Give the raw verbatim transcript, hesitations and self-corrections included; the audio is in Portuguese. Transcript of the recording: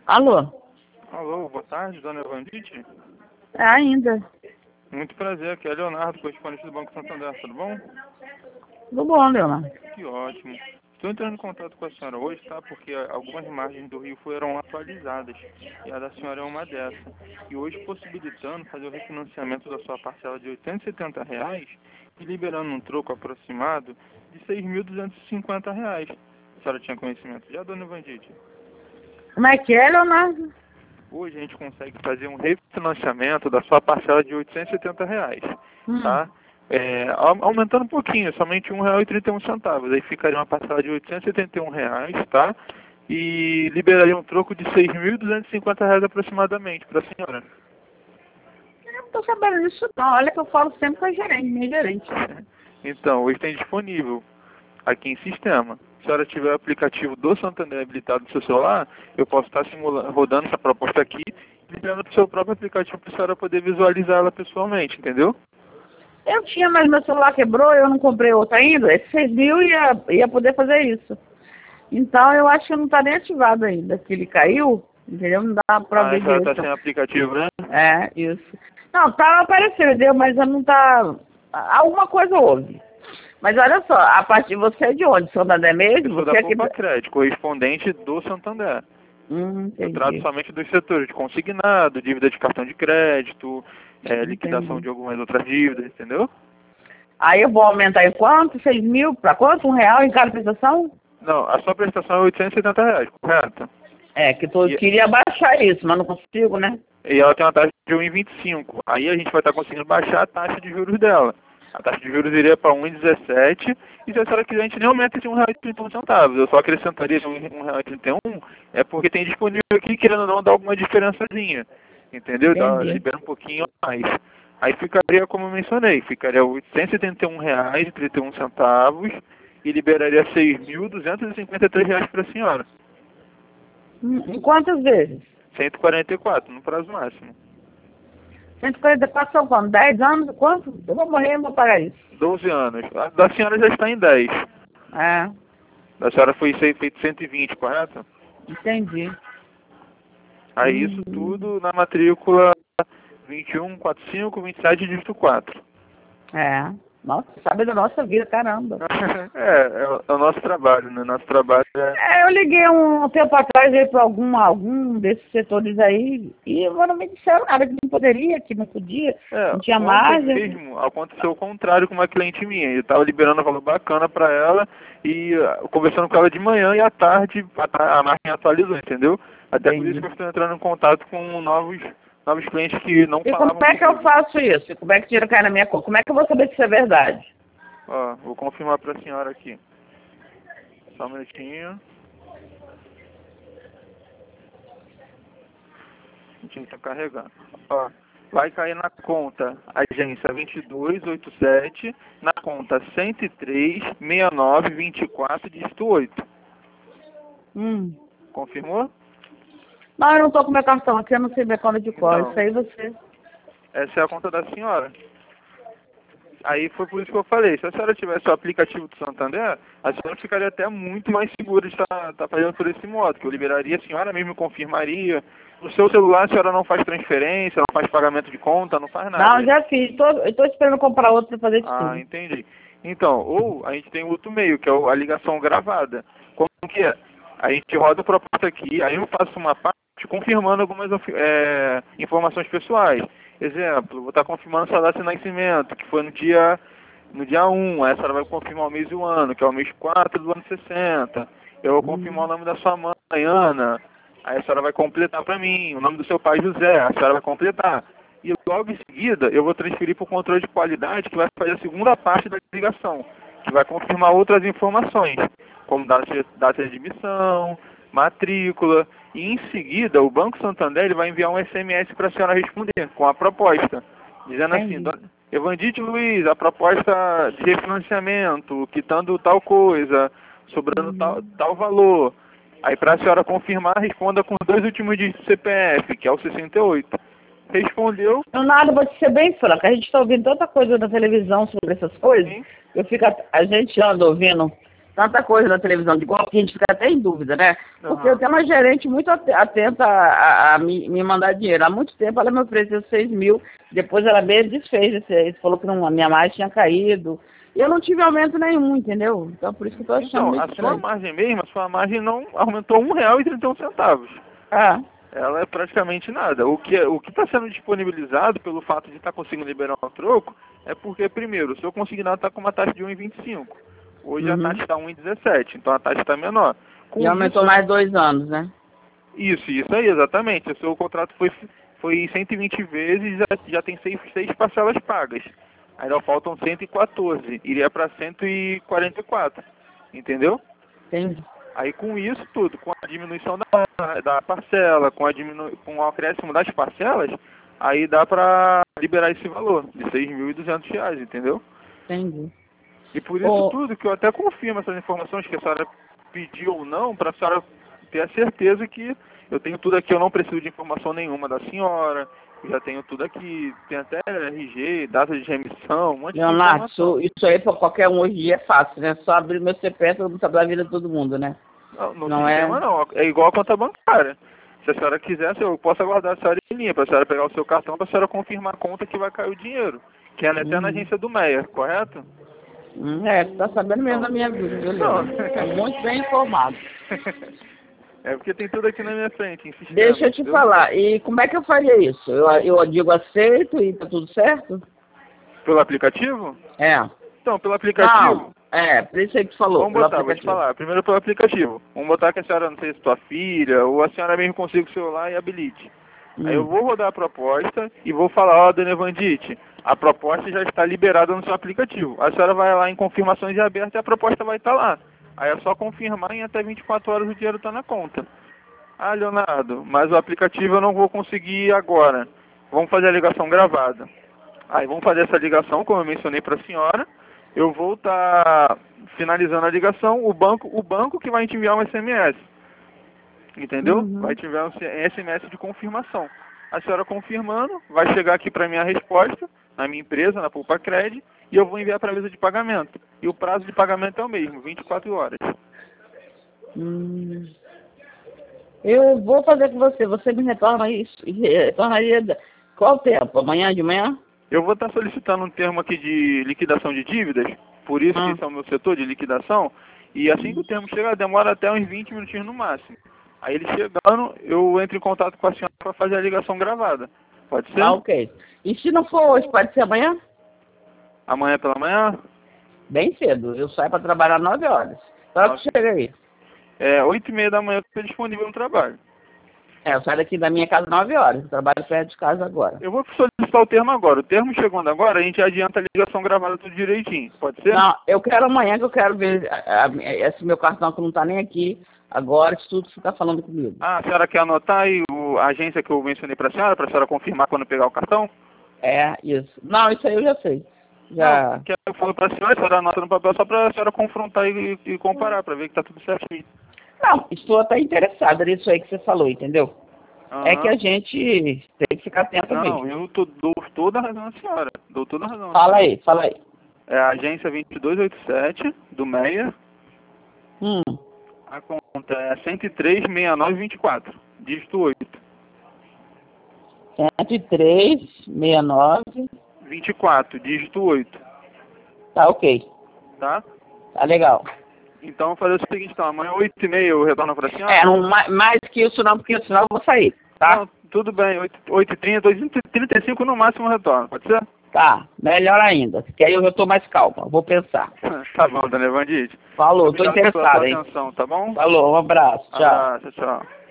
Alô? Alô, boa tarde, dona Evandite. É ainda. Muito prazer, aqui é Leonardo, correspondente do Banco Santander, tudo bom? Tudo bom, Leonardo. Que ótimo. Estou entrando em contato com a senhora hoje, tá? Porque algumas margens do Rio foram atualizadas e a da senhora é uma dessa. E hoje possibilitando fazer o refinanciamento da sua parcela de oitocentos e setenta reais e liberando um troco aproximado de seis mil duzentos e cinquenta reais. A senhora tinha conhecimento já, dona Evandite? Como é que é, Leonardo? Hoje a gente consegue fazer um refinanciamento da sua parcela de oitocentos e setenta reais, Hum. tá? É, aumentando um pouquinho, somente um real e trinta e um centavos. Aí ficaria uma parcela de oitocentos e setenta e um reais, tá? E liberaria um troco de seis mil duzentos e cinquenta reais aproximadamente para a senhora. Eu não tô sabendo disso não. Olha que eu falo sempre com a gerente, minha gerente. Então, hoje tem disponível aqui em sistema. Se a senhora tiver o aplicativo do Santander habilitado no seu celular, eu posso estar simulando, rodando essa proposta aqui e liberando para o seu próprio aplicativo para a senhora poder visualizar ela pessoalmente, entendeu? Eu tinha, mas meu celular quebrou, eu não comprei outro ainda. Esse seis mil ia, ia poder fazer isso. Então eu acho que não está nem ativado ainda, que ele caiu, entendeu? Não dá para Ah, ver a senhora direito. está sem aplicativo, né? É, isso. Não, tá aparecendo, entendeu? Mas eu não tá. Alguma coisa houve. Mas olha só, a partir você é de onde? Santander mesmo? Eu sou Você da aqui. Poupa Crédito, correspondente do Santander. Hum, Eu trato entendi. somente dos setores de consignado, dívida de cartão de crédito, é, liquidação Entendi. de algumas outras dívidas, entendeu? Aí eu vou aumentar em quanto? Seis mil? Para quanto? Um real em cada prestação? Não, a sua prestação é oitocentos e setenta reais, correto? É, que tô, E, queria baixar isso, mas não consigo, né? e ela tem uma taxa de um vírgula vinte e cinco. Aí a gente vai estar conseguindo baixar a taxa de juros dela. A taxa de juros iria para um vírgula dezessete e se a senhora quiser a gente nem aumenta de um real e trinta e um centavos. Eu só acrescentaria de um real e trinta e um é porque tem disponível aqui, querendo ou não, dar alguma diferençazinha. Entendeu? Dá, Entendi. libera um pouquinho a mais. Aí ficaria, como eu mencionei, ficaria oitocentos e setenta e um reais e trinta e um centavos e liberaria seis mil duzentos e cinquenta e três reais para a senhora. Hum, Em quantas vezes? cento e quarenta e quatro no prazo máximo. cento e quarenta e quatro são quanto? dez anos? Quanto? Eu vou morrer e não vou pagar isso. doze anos. A da senhora já está em dez. É, Da senhora foi feito cento e vinte, correto? entendi. Aí isso Uhum. tudo na matrícula vinte e um, quarenta e cinco, vinte e sete, dígito quatro. É. Nossa, sabe da nossa vida, caramba. é, é o, é o nosso trabalho, né? Nosso trabalho é... É, eu liguei um tempo atrás aí para algum, algum desses setores aí e não me disseram nada, que não poderia, que não podia, É, não tinha ontem margem. mesmo aconteceu o contrário com uma cliente minha. Eu estava liberando um valor bacana para ela e uh, conversando com ela de manhã e à tarde a, a margem atualizou, entendeu? Até por isso Entendi. que eu estou entrando em contato com novos, novos clientes que não E como falavam é que eu comigo. faço isso? E como é que tira cai na minha conta? Como é que eu vou saber se isso é verdade? Ó, vou confirmar para a senhora aqui. Só um minutinho. A gente está carregando. Ó, vai cair na conta agência vinte e dois oitenta e sete, na conta cento e três, sessenta e nove, vinte e quatro, dígito oito. Hum. Confirmou? Não, eu não tô com meu cartão aqui, eu não sei minha conta de cor. Isso Então, aí você. essa é a conta da senhora. Aí foi por isso que eu falei, se a senhora tivesse o aplicativo do Santander, a senhora ficaria até muito mais segura de estar, estar fazendo por esse modo, que eu liberaria, a senhora mesmo confirmaria. No seu celular a senhora não faz transferência, não faz pagamento de conta, não faz Não, nada. já fiz. Tô, eu tô esperando comprar outro para fazer isso Ah, tudo. entendi. Então, ou a gente tem outro meio, que é o- a ligação gravada. Como que é? A gente roda a proposta aqui, aí eu faço uma parte confirmando algumas é, informações pessoais. Exemplo, vou estar confirmando sua data de nascimento, que foi no dia, no dia um, aí a senhora vai confirmar o mês e o ano, que é o mês quatro do ano sessenta. Eu vou confirmar o Hum. nome da sua mãe, Ana. Aí a senhora vai completar para mim, o nome do seu pai, José, a senhora vai completar. E logo em seguida eu vou transferir para o controle de qualidade, que vai fazer a segunda parte da ligação, que vai confirmar outras informações, como data de, data de admissão, matrícula, e em seguida o Banco Santander ele vai enviar um S M S para a senhora responder com a proposta, dizendo assim: Entendi. Evandite Luiz, a proposta de refinanciamento, quitando tal coisa, sobrando tal, Uhum. tal valor. Aí para a senhora confirmar, responda com os dois últimos dígitos do C P F, que é o sessenta e oito. Respondeu, Leonardo, vou te ser bem franca. A gente está ouvindo tanta coisa na televisão sobre essas coisas. sim. Eu fico, a a gente anda ouvindo tanta coisa na televisão de golpe que a gente fica até em dúvida, né? Porque Uhum. eu tenho uma gerente muito at- atenta a, a, a me, me mandar dinheiro. Há muito tempo ela me ofereceu seis mil, depois ela mesmo desfez esse, esse falou que não, a minha margem tinha caído. E eu não tive aumento nenhum, entendeu? Então por isso que eu tô achando Então, meio a sua estranho. margem mesmo, a sua margem não aumentou um real e trinta e um centavos. Ah, Ela é praticamente nada. O que o que está sendo disponibilizado pelo fato de estar conseguindo liberar o troco é porque, primeiro, o seu consignado está com uma taxa de um vírgula vinte e cinco. Hoje uhum. a taxa está um vírgula dezessete, então a taxa está menor. Com E aumentou isso, mais dois anos, né? Isso, isso aí, exatamente. O seu contrato foi, foi cento e vinte vezes, já, já tem seis, seis parcelas pagas. Ainda faltam cento e quatorze, iria para cento e quarenta e quatro, entendeu? Entendi. Aí com isso tudo, com a diminuição da, da parcela, com, a diminu, com o acréscimo das parcelas, aí dá para liberar esse valor de seis mil e duzentos reais, entendeu? Entendi. E por isso Ô, tudo que eu até confirmo essas informações que a senhora pediu ou não, para a senhora ter a certeza que eu tenho tudo aqui, eu não preciso de informação nenhuma da senhora, eu já tenho tudo aqui, tem até R G, data de remissão, um monte de Leonardo, informação. isso, isso aí para qualquer um hoje em dia é fácil, né? Só abrir meu C P F, todo mundo sabe da vida de todo mundo, né? Não, no Não sistema é? não, é igual a conta bancária. Se a senhora quiser, eu posso aguardar a senhora em linha, para a senhora pegar o seu cartão, para a senhora confirmar a conta que vai cair o dinheiro, que ela é até na Uhum. agência do Meia, correto? Hum, É, tu tá sabendo mesmo da minha vida, viu, Leonardo? Tá muito bem informado. É porque tem tudo aqui na minha frente, em sistema. Deixa eu te entendeu? falar, e como é que eu faria isso? Eu, eu digo aceito e tá tudo certo? Pelo aplicativo? É. Então, pelo aplicativo... Não, é, por isso aí que tu falou, Vamos pelo botar, vou te aplicativo. falar. Primeiro pelo aplicativo. Vamos botar que a senhora, não sei se sua filha, ou a senhora mesmo consiga o celular e habilite. Aí eu Hum. vou rodar a proposta e vou falar, ó, dona Evandite, a proposta já está liberada no seu aplicativo. A senhora vai lá em confirmações de aberto e a proposta vai estar lá. Aí é só confirmar e em até vinte e quatro horas o dinheiro está na conta. Ah, Leonardo, mas o aplicativo eu não vou conseguir agora. Vamos fazer a ligação gravada. Aí vamos fazer essa ligação, como eu mencionei para a senhora. Eu vou estar finalizando a ligação, o banco, o banco que vai te enviar um S M S. Entendeu? Uhum. Vai te enviar um S M S de confirmação. A senhora confirmando, vai chegar aqui para minha resposta, na minha empresa, na Poupa Cred, e eu vou enviar para a mesa de pagamento. E o prazo de pagamento é o mesmo, vinte e quatro horas. Hum. Eu vou fazer com você, você me retorna isso, retornaria da- qual tempo? Amanhã de manhã? Eu vou estar solicitando um termo aqui de liquidação de dívidas, por isso Ah. que esse é o meu setor de liquidação, e assim que o termo chegar, demora até uns vinte minutinhos no máximo. Aí ele chegando, eu entro em contato com a senhora para fazer a ligação gravada. Pode ser? Ah, ok. E se não for hoje, pode ser amanhã? Amanhã pela manhã? Bem cedo, eu saio para trabalhar nove horas. Só que chega aí. É, oito e meia da manhã eu estou disponível no trabalho. É, eu saio daqui da minha casa nove horas, eu trabalho perto de casa agora. Eu vou solicitar o termo agora. O termo chegando agora, a gente adianta a ligação gravada tudo direitinho. Pode ser? Não, eu quero amanhã que eu quero ver a, a, esse meu cartão que não tá nem aqui agora, isso tudo que você tá falando comigo. Ah, a senhora quer anotar aí o, a agência que eu mencionei para a senhora, para a senhora confirmar quando pegar o cartão? É, isso. Não, isso aí eu já sei. Já. Não, que eu falo para a senhora, a senhora anota no papel só para a senhora confrontar e, e comparar, para ver que tá tudo certinho. Não, estou até interessada nisso aí que você falou, entendeu? É Aham. que a gente tem que ficar atento Não, mesmo. eu tô, dou toda a razão à senhora. Dou toda a razão. à Fala senhora. aí, fala aí. É a agência vinte e dois oitenta e sete do Meia. Hum, A conta é cento e três, sessenta e nove, vinte e quatro. Dígito oito. cento e três, sessenta e nove. vinte e quatro, dígito oito. Tá ok. Tá? Tá legal. Então, vou fazer o seguinte, então. Amanhã, oito e meia, eu retorno para a senhora? É, não, mais, mais que isso não, porque senão eu vou sair, tá? Não, tudo bem. oito e trinta, oito e trinta e cinco no máximo eu retorno. Pode ser? Tá, melhor ainda. Que aí eu já tô mais calma, vou pensar. Tá bom, dona Evandite. Falou, tô Obrigado pela interessado, sua hein? atenção, tá bom? Falou, um abraço, tchau. Abraço, tchau.